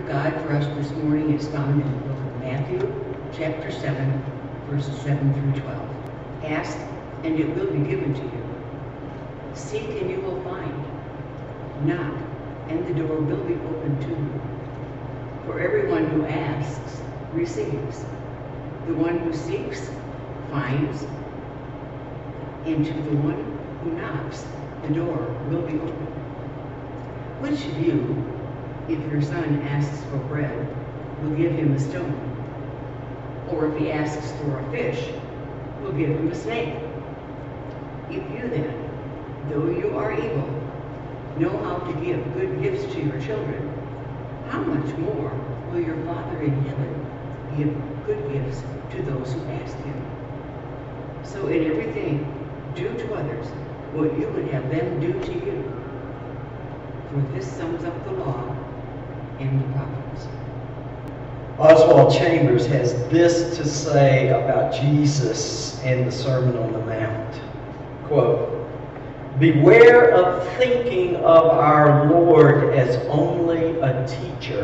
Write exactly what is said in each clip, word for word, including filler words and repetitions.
God for us this morning is found in the book of Matthew, chapter seven, verses seven through twelve. Ask, and it will be given to you. Seek, and you will find. Knock, and the door will be opened to you. For everyone who asks receives. The one who seeks finds. And to the one who knocks, the door will be opened. Which of you, if your son asks for bread, will give him a stone? Or if he asks for a fish, will give him a snake? If you then, though you are evil, know how to give good gifts to your children, how much more will your Father in heaven give good gifts to those who ask him? So in everything, do to others what you would have them do to you. For this sums up the law and the prophets. Oswald Chambers has this to say about Jesus and the Sermon on the Mount. Quote, "Beware of thinking of our Lord as only a teacher.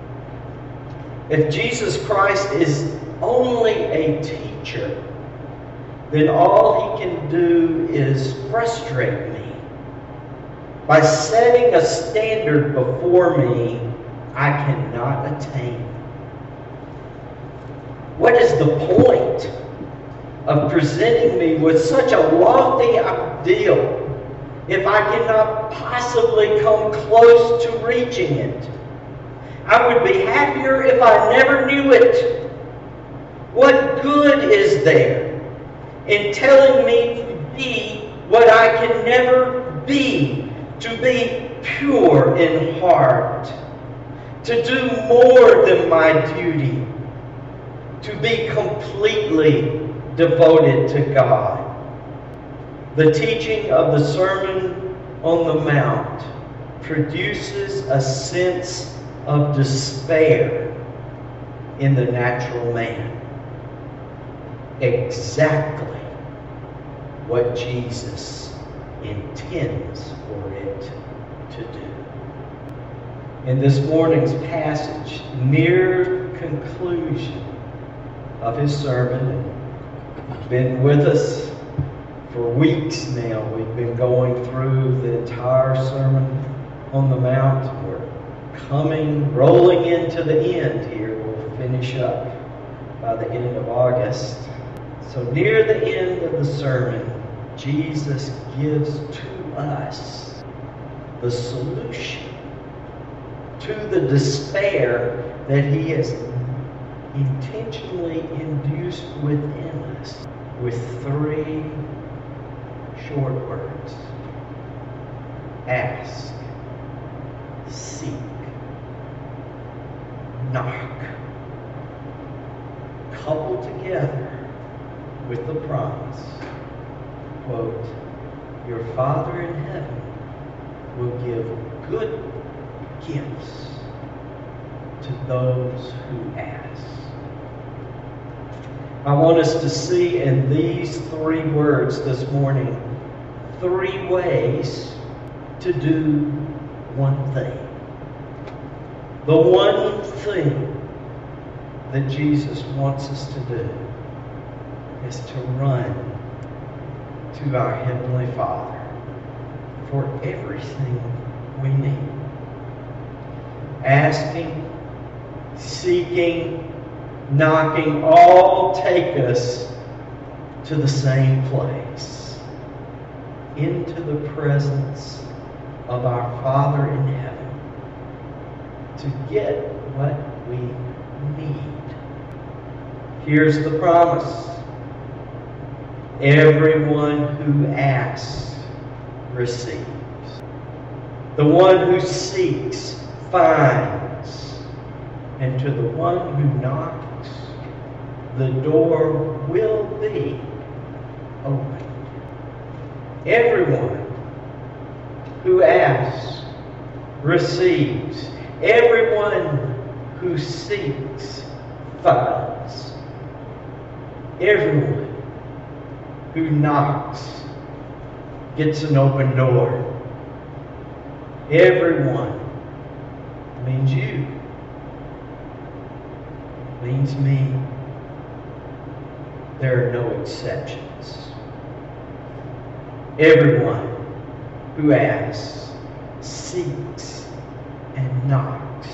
If Jesus Christ is only a teacher, then all he can do is frustrate me by setting a standard before me I cannot attain. What is the point of presenting me with such a lofty ideal if I cannot possibly come close to reaching it? I would be happier if I never knew it. What good is there in telling me to be what I can never be, to be pure in heart, to do more than my duty, to be completely devoted to God?" The teaching of the Sermon on the Mount produces a sense of despair in the natural man. Exactly what Jesus intends for it to do. In this morning's passage, near conclusion of his sermon, he's been with us for weeks now. We've been going through the entire Sermon on the Mount. We're coming, rolling into the end here. We'll finish up by the end of August. So near the end of the sermon, Jesus gives to us the solution to the despair that he has intentionally induced within us with three short words. Ask, seek, knock. Coupled together with the promise, quote, "Your Father in heaven will give good gifts to those who ask." I want us to see in these three words this morning three ways to do one thing. The one thing that Jesus wants us to do is to run to our Heavenly Father for everything we need. Asking, seeking, knocking all take us to the same place, into the presence of our Father in heaven, to get what we need. Here's the promise. Everyone who asks receives. The one who seeks finds. And to the one who knocks, the door will be opened. Everyone who asks receives. Everyone who seeks finds. Everyone who knocks gets an open door. Everyone means you means me. There are no exceptions. Everyone who asks, seeks, and knocks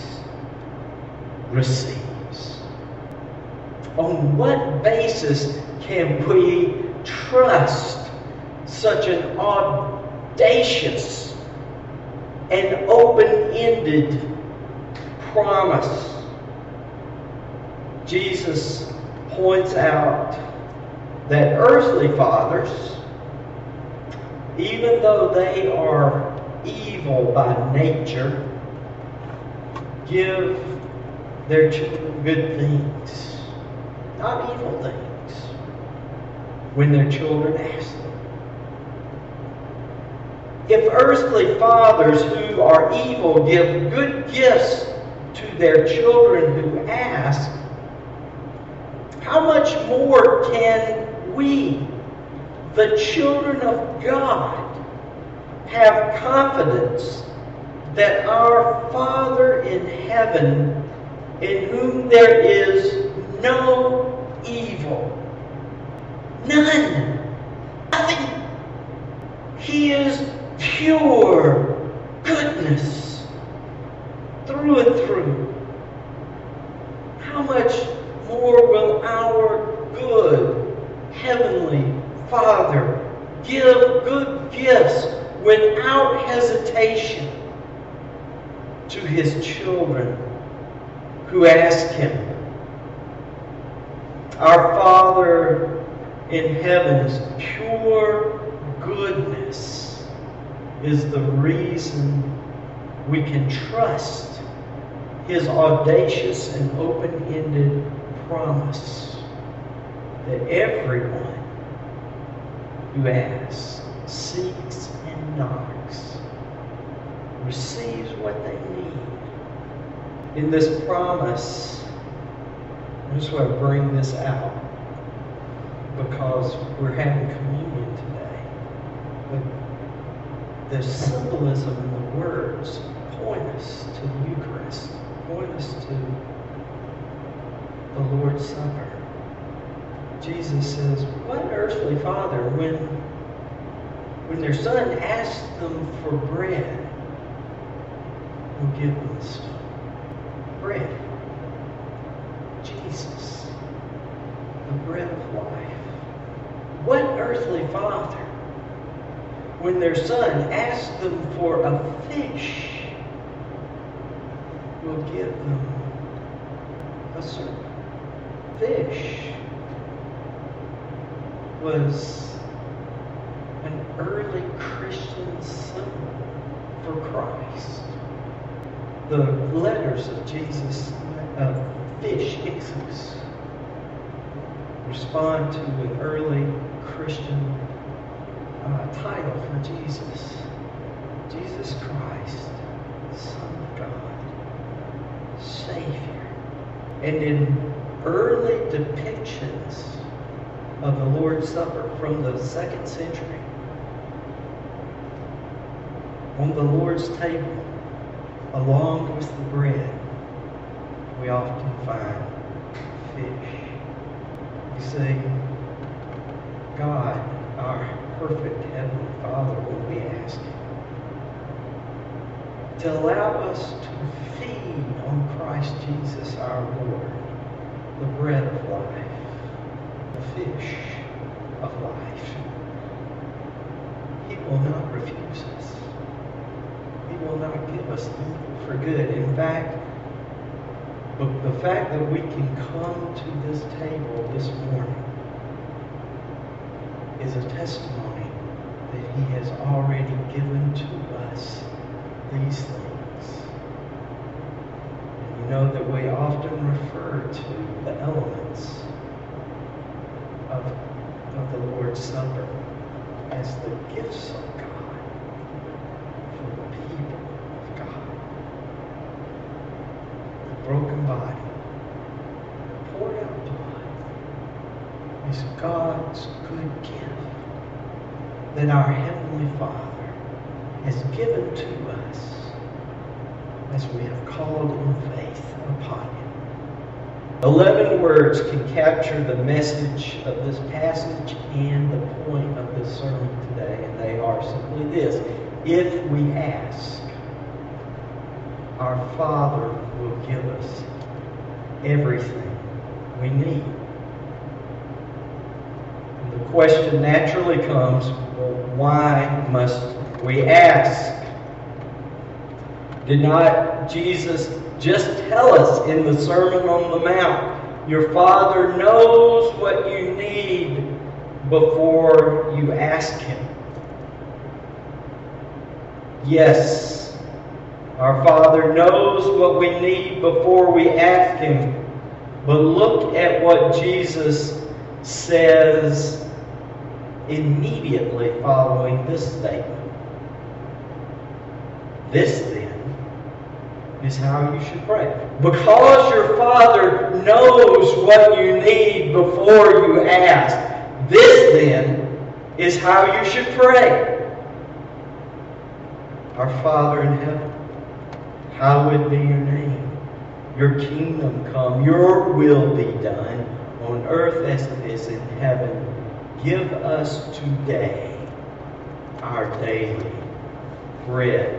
receives. On what basis can we trust such an audacious and open-ended promise? Jesus points out that earthly fathers, even though they are evil by nature, give their children good things, not evil things, when their children ask them. If earthly fathers who are evil give good gifts to their children who ask, how much more can we, the children of God, have confidence that our Father in heaven, in whom there is no evil, none, nothing, He is pure goodness through and through. How much more will our good Heavenly Father give good gifts without hesitation to His children who ask Him? Our Father in heaven's pure goodness is the reason we can trust His audacious and open-ended promise that everyone who asks, seeks, and knocks receives what they need. In this promise, I just want to bring this out because we're having communion today. But the symbolism in the words point us to the Eucharist, point us to the Lord's Supper. Jesus says, what earthly father, when, when their son asks them for bread, will give them stuff? Bread. Jesus, the bread of life. What earthly father, when their son asks them for a fish, will give them a serpent? Fish was an early Christian symbol for Christ. The letters of Jesus, of fish, Ixus, respond to an early Christian uh, title for Jesus. Jesus Christ, Son of God, Savior. And in early depictions of the Lord's Supper from the second century, on the Lord's table, along with the bread, we often find fish. You see, God, our perfect Heavenly Father, when we ask Him to allow us to feed on Christ Jesus our Lord, the bread of life, the fish of life, He will not refuse us. He will not give us evil for good. In fact, the, the fact that we can come to this table this morning is a testimony that He has already given to us these things. And you know that we often refer to the elements of, of the Lord's Supper as the gifts of God for the people of God. The broken body, the poured out blood is God's good gift that our Heavenly Father has given to us as we have called in faith upon Him. Eleven words can capture the message of this passage and the point of this sermon today, and they are simply this. If we ask, our Father will give us everything we need. And the question naturally comes, well, why must we ask? Did not Jesus just tell us in the Sermon on the Mount, your Father knows what you need before you ask Him? Yes, our Father knows what we need before we ask Him. But look at what Jesus says immediately following this statement. This then is how you should pray. Because your Father knows what you need before you ask. This then is how you should pray. Our Father in heaven, hallowed be your name. Your kingdom come, your will be done on earth as it is in heaven. Give us today our daily bread.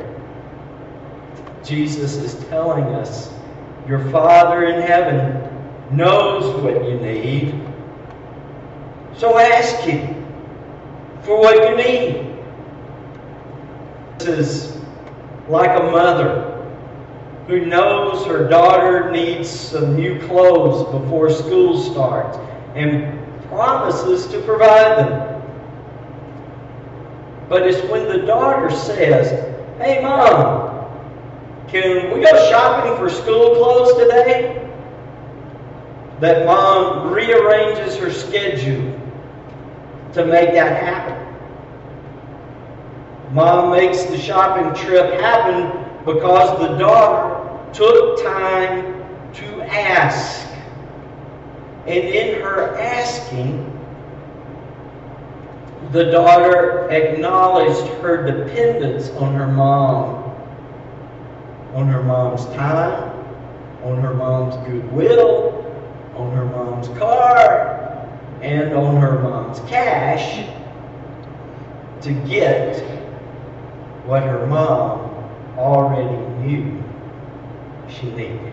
Jesus is telling us, your Father in heaven knows what you need. So ask Him for what you need. This is like a mother who knows her daughter needs some new clothes before school starts and promises to provide them. But it's when the daughter says, hey Mom, can we go shopping for school clothes today? That Mom rearranges her schedule to make that happen. Mom makes the shopping trip happen because the daughter took time to ask. And in her asking, the daughter acknowledged her dependence on her mom. On her mom's time, on her mom's goodwill, on her mom's car, and on her mom's cash to get what her mom already knew she needed.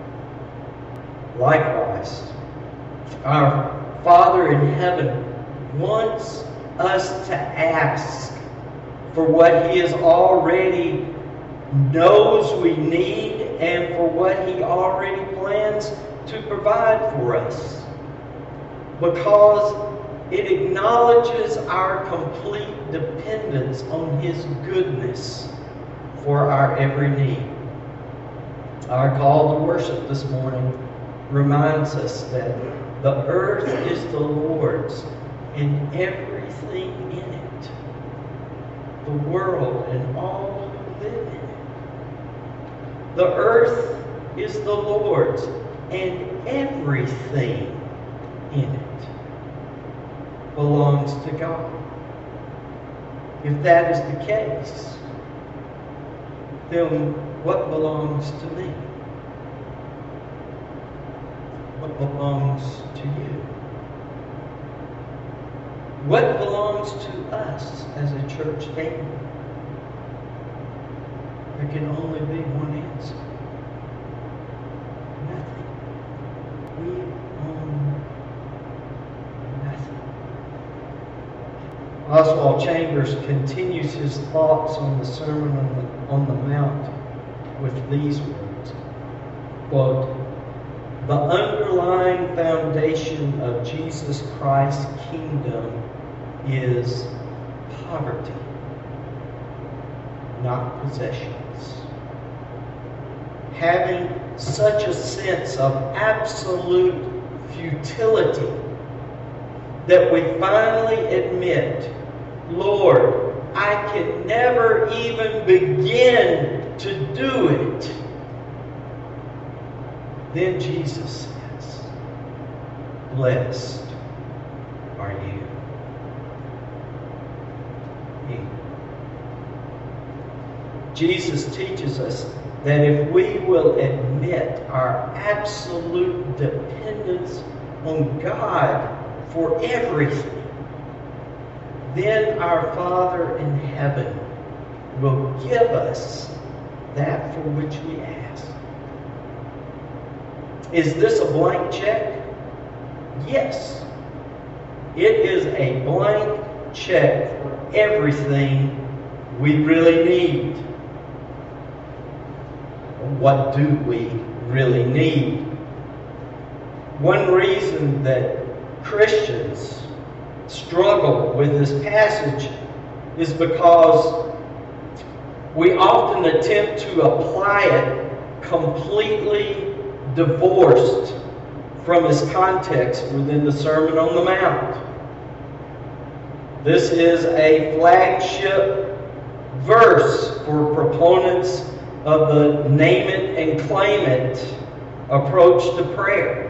Likewise, our Father in heaven wants us to ask for what He has already knows we need and for what He already plans to provide for us, because it acknowledges our complete dependence on His goodness for our every need. Our call to worship this morning reminds us that the earth is the Lord's and everything in it, the world and all who live in it. The earth is the Lord's and everything in it belongs to God. If that is the case, then what belongs to me? What belongs to you? What belongs to us as a church family? There can only be one answer. Nothing. We own nothing. Oswald Chambers continues his thoughts on the Sermon on the, on the Mount with these words. Quote, the underlying foundation of Jesus Christ's kingdom is poverty, not possessions. Having such a sense of absolute futility that we finally admit, Lord, I can never even begin to do it. Then Jesus says, blessed are you. Jesus teaches us that if we will admit admit our absolute dependence on God for everything, then our Father in heaven will give us that for which we ask. Is this a blank check? Yes. It is a blank check for everything we really need. What do we really need? One reason that Christians struggle with this passage is because we often attempt to apply it completely divorced from its context within the Sermon on the Mount. This is a flagship verse for proponents of the name it and claim it approach to prayer.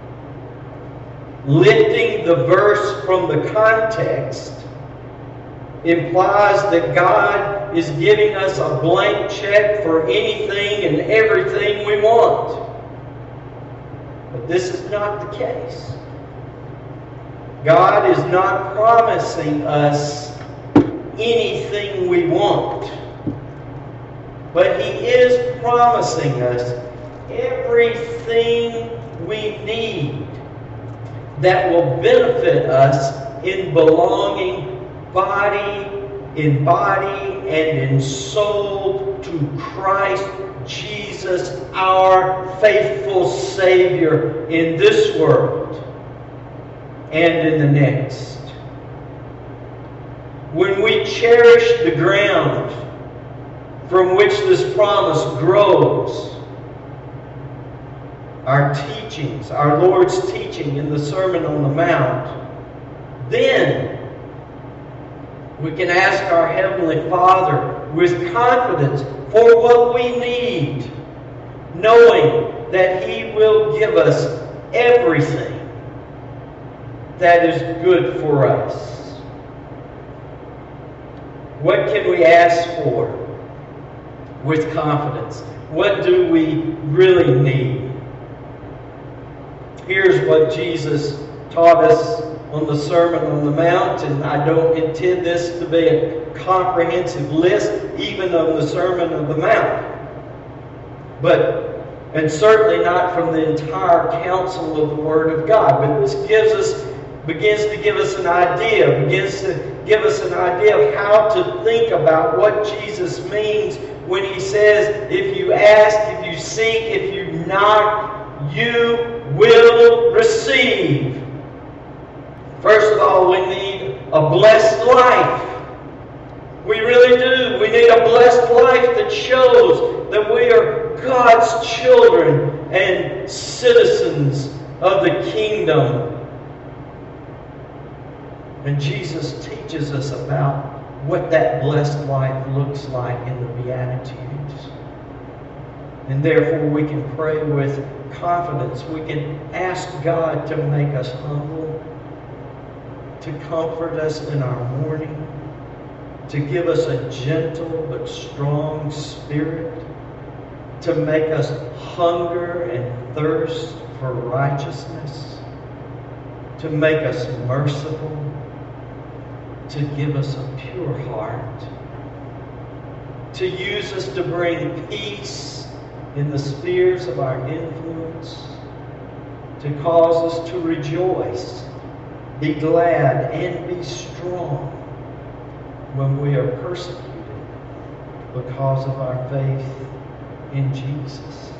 Lifting the verse from the context implies that God is giving us a blank check for anything and everything we want. But this is not the case. God is not promising us anything we want. But He is promising us everything we need that will benefit us in belonging body, in body, and in soul to Christ Jesus, our faithful Savior in this world and in the next. When we cherish the ground from which this promise grows, our teachings, our Lord's teaching in the Sermon on the Mount, then we can ask our Heavenly Father with confidence for what we need, knowing that He will give us everything that is good for us. What can we ask for with confidence? What do we really need? Here's what Jesus taught us on the Sermon on the Mount, and I don't intend this to be a comprehensive list, even on the Sermon on the Mount. But, and certainly not from the entire counsel of the Word of God. But this gives us, begins to give us an idea, begins to give us an idea of how to think about what Jesus means when He says, if you ask, if you seek, if you knock, you will receive. First of all, we need a blessed life. We really do. We need a blessed life that shows that we are God's children and citizens of the kingdom. And Jesus teaches us about what that blessed life looks like in the Beatitudes. And therefore we can pray with confidence. We can ask God to make us humble, to comfort us in our mourning, to give us a gentle but strong spirit, to make us hunger and thirst for righteousness, to make us merciful, to give us a pure heart, to use us to bring peace in the spheres of our influence, to cause us to rejoice, be glad, and be strong when we are persecuted because of our faith in Jesus.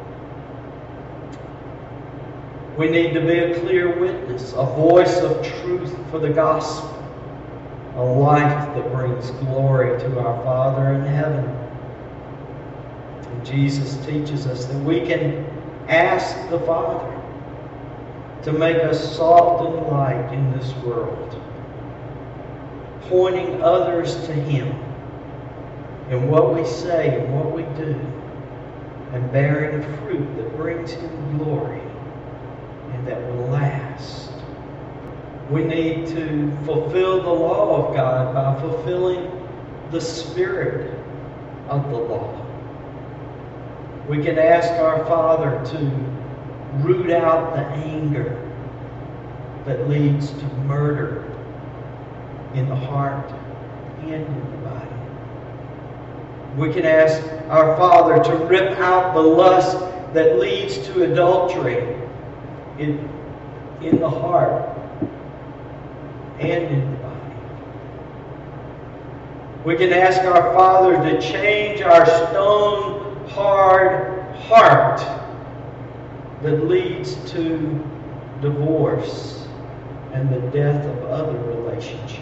We need to be a clear witness, a voice of truth for the gospel, a life that brings glory to our Father in heaven. And Jesus teaches us that we can ask the Father to make us salt and light in this world, pointing others to Him in what we say and what we do, and bearing a fruit that brings Him glory and that will last. We need to fulfill the law of God by fulfilling the spirit of the law. We can ask our Father to root out the anger that leads to murder in the heart and in the body. We can ask our Father to rip out the lust that leads to adultery in, in the heart and in the body. We can ask our Father to change our stone, hard heart that leads to divorce and the death of other relationships.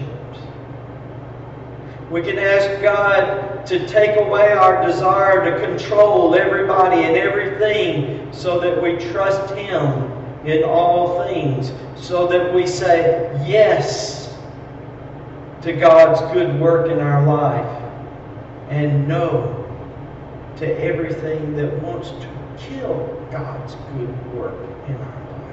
We can ask God to take away our desire to control everybody and everything so that we trust Him in all things, so that we say yes to God's good work in our life and no to everything that wants to kill God's good work in our life.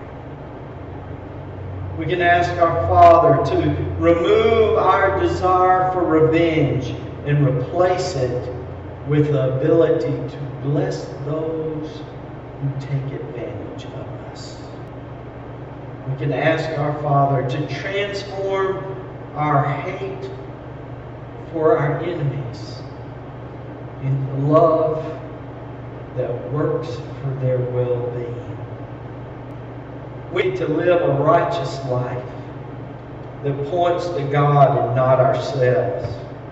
We can ask our Father to remove our desire for revenge and replace it with the ability to bless those who take advantage of us. We can ask our Father to transform our hate for our enemies into love that works for their well-being. We need to live a righteous life that points to God and not ourselves.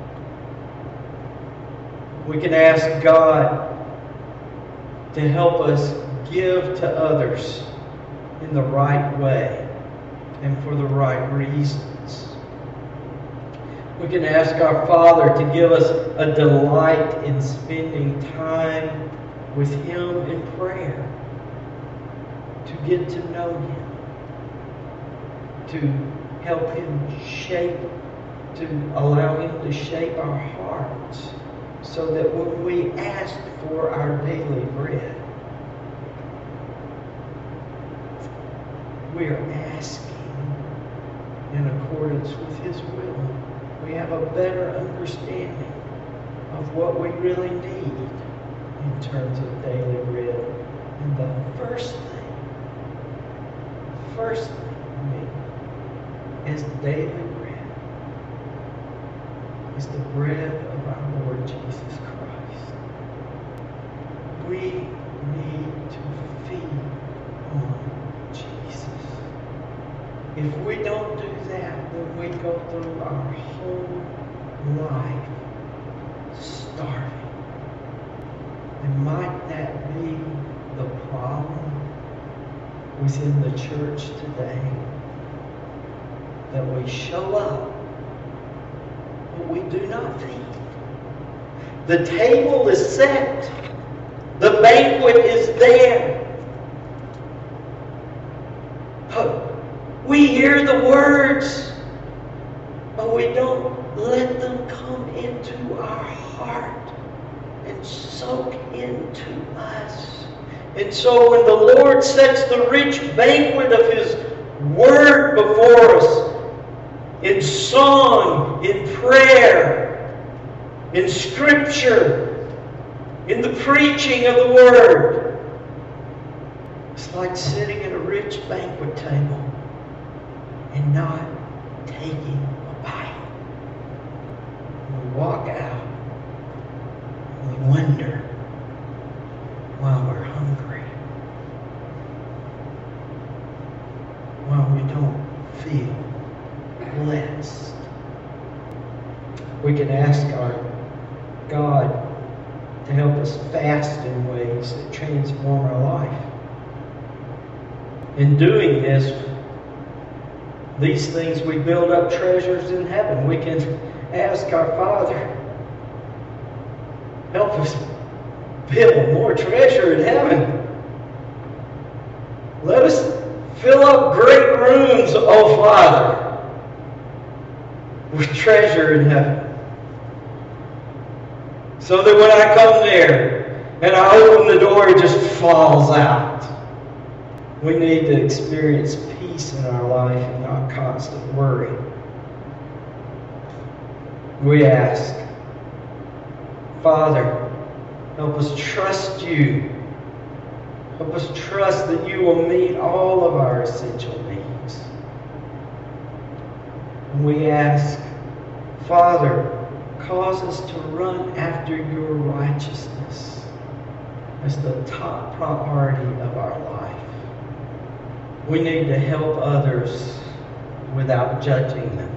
We can ask God to help us give to others in the right way and for the right reasons. We can ask our Father to give us a delight in spending time with Him in prayer, to get to know Him, to help Him shape, to allow Him to shape our hearts so that when we ask for our daily bread, we are asking in accordance with His will. We have a better understanding of what we really need in terms of daily bread. And the first thing, first thing we need is daily bread, is the bread of our Lord Jesus Christ. We need to feed on Jesus. If we don't do that, then we go through our whole life starving. And might that be the problem within the church today? That we show up, but we do not feed. The table is set. The banquet is there. We hear the words, but we don't let them come into our heart and soak into us. And so when the Lord sets the rich banquet of His Word before us, in song, in prayer, in Scripture, in the preaching of the Word, it's like sitting at a rich banquet table and not taking a bite. We walk out and we wonder while we're hungry, while we don't feel blessed. We can ask our God to help us fast in ways that transform our life. In doing this, these things we build up treasures in heaven. We can ask our Father, help us build more treasure in heaven. Let us fill up great rooms, oh Father, with treasure in heaven. So that when I come there and I open the door, it just falls out. We need to experience peace in our life and not constant worry. We ask, Father, Help us trust you. Help us trust that you will meet all of our essential needs. And we ask, Father, cause us to run after your righteousness as the top priority of our life. We need to help others without judging them.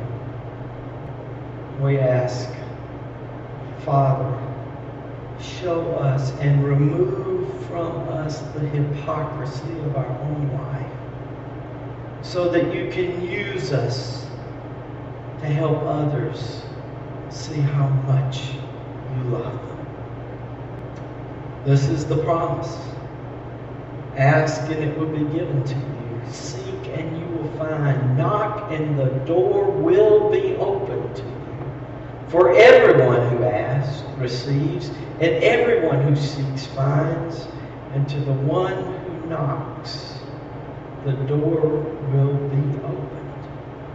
We ask, Father, show us and remove from us the hypocrisy of our own life so that you can use us to help others see how much you love them. This is the promise. Ask and it will be given to you. Seek and you will find. Knock and the door will be opened to you. For everyone who asks receives, and everyone who seeks finds, and to the one who knocks, the door will be opened.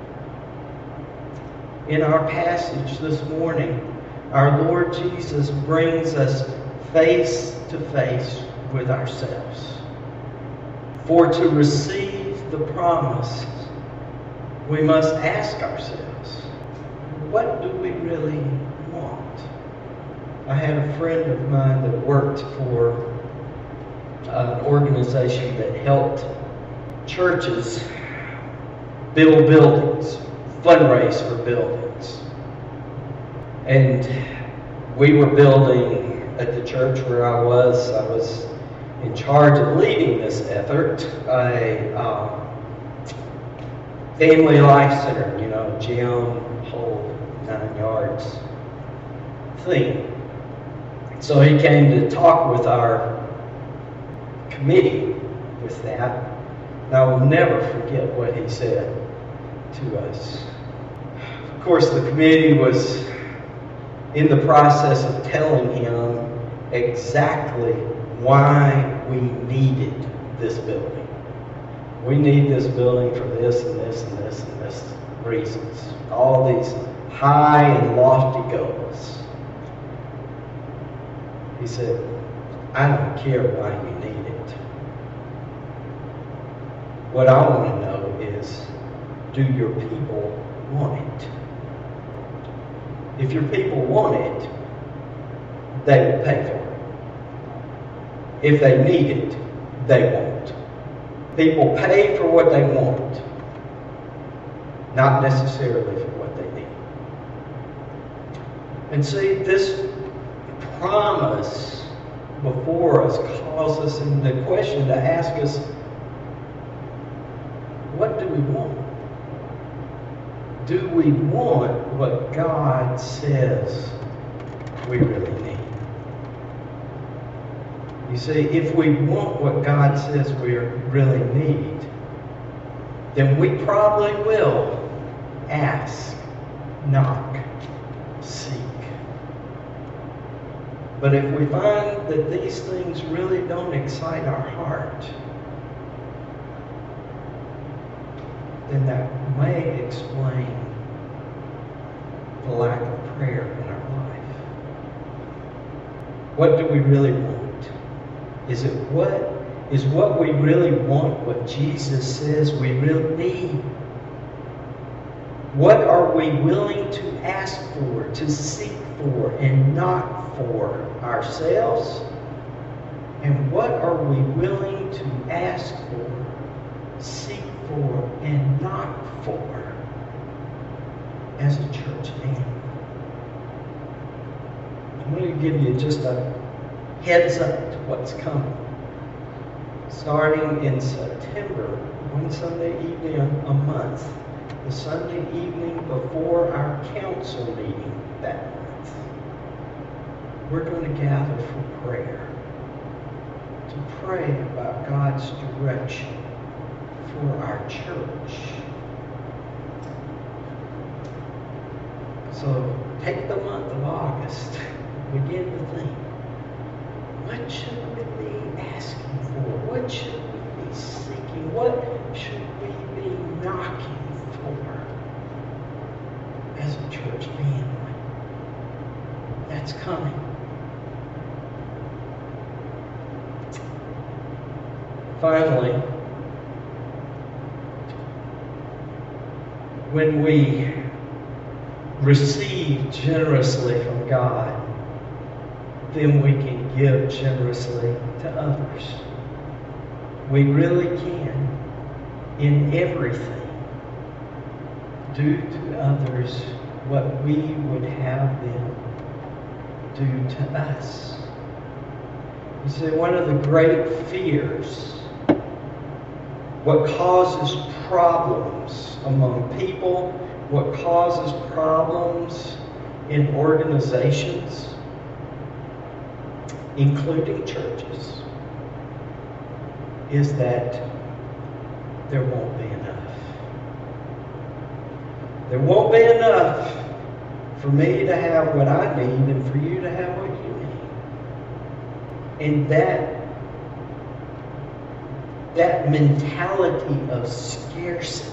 In our passage this morning, our Lord Jesus brings us face to face with ourselves. For to receive the promise, we must ask ourselves, what do we really want? I had a friend of mine that worked for an organization that helped churches build buildings, fundraise for buildings. And we were building at the church where I was. I was in charge of leading this effort, a um, family life center, you know, gym, whole nine yards thing. So he came to talk with our committee with that. And I will never forget what he said to us. Of course, the committee was in the process of telling him exactly why we needed this building. We need this building for this and this and this and this reasons. All these high and lofty goals. He said, I don't care why you need it. What I want to know is, do your people want it? If your people want it, they will pay for it. If they need it, they won't. People pay for what they want, not necessarily for what they need. And see, this promise before us calls us into question to ask us, what do we want? Do we want what God says we really need? You see, if we want what God says we really need, then we probably will ask, knock, seek. But if we find that these things really don't excite our heart, then that may explain the lack of prayer in our life. What do we really want? Is it what is what we really want, what Jesus says we really need? What are we willing to ask for, to seek for, and knock for ourselves? And what are we willing to ask for, seek for, and knock for as a church family? I'm going to give you just a heads up to what's coming. Starting in September, one Sunday evening a month, the Sunday evening before our council meeting that month, we're going to gather for prayer, to pray about God's direction for our church. So take the month of August, begin to think, what should we be asking for? What should we be seeking? What should we be knocking for as a church family? That's coming. Finally, when we receive generously from God, then we can give generously to others. We really can, in everything, do to others what we would have them do to us. You see, one of the great fears, what causes problems among people, what causes problems in organizations, including churches, is that there won't be enough. There won't be enough for me to have what I need and for you to have what you need. And that that mentality of scarcity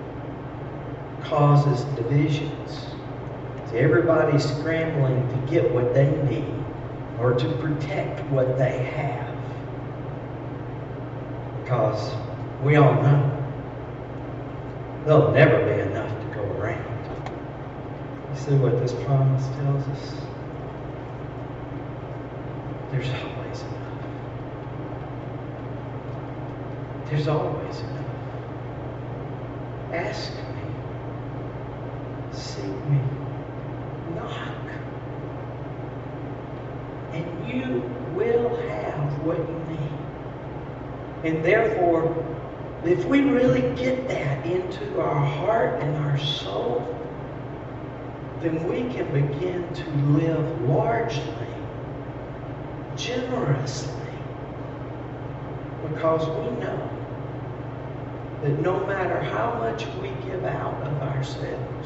causes divisions. So everybody's scrambling to get what they need or to protect what they have. Because we all know there'll never be enough to go around. You see what this promise tells us? There's always enough. There's always enough. Ask me. Seek me. Knock. And you will have what you need. And therefore, if we really get that into our heart and our soul, then we can begin to live largely, generously, because we know that no matter how much we give out of ourselves,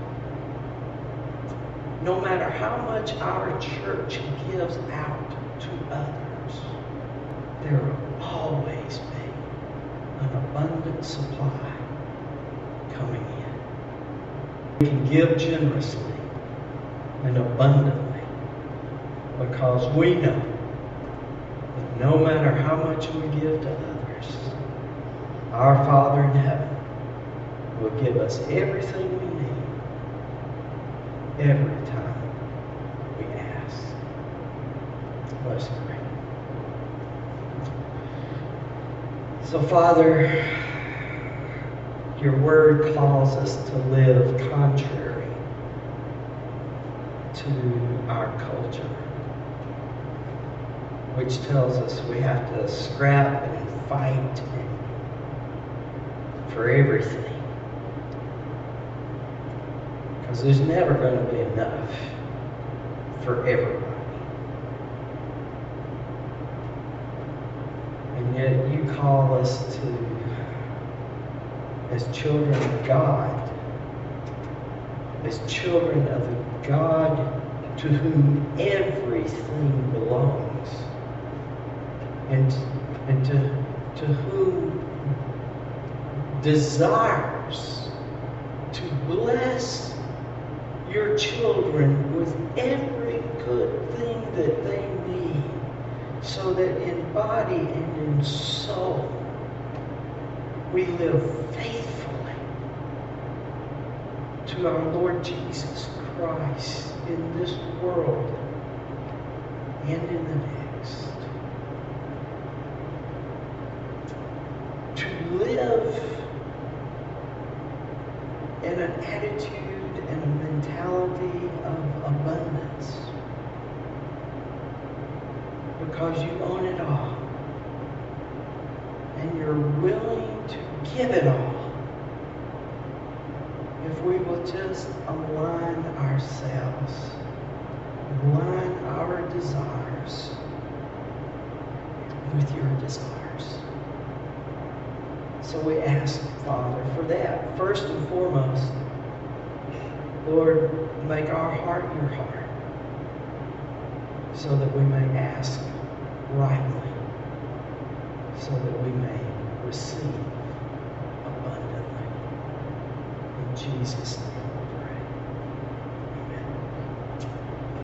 no matter how much our church gives out to others, there will always be an abundant supply coming in. We can give generously and abundantly because we know that no matter how much we give to others, our Father in heaven will give us everything we need every time we ask. Let's pray. So, Father, your word calls us to live contrary to our culture, which tells us we have to scrap and fight for everything. Because there's never going to be enough for everybody. And yet you call us to, as children of God, as children of the God to whom everything belongs, and, and to, to whom desires to bless your children with every good thing that they need, so that in body and in soul we live faithfully to our Lord Jesus Christ in this world and in the next. To live in an attitude and a mentality of abundance, because you own it all and you're willing to give it all if we will just align ourselves, align our desires with your desires. So we ask, Father, for that. First and foremost, Lord, make our heart your heart, so that we may ask rightly, so that we may receive abundantly. In Jesus' name.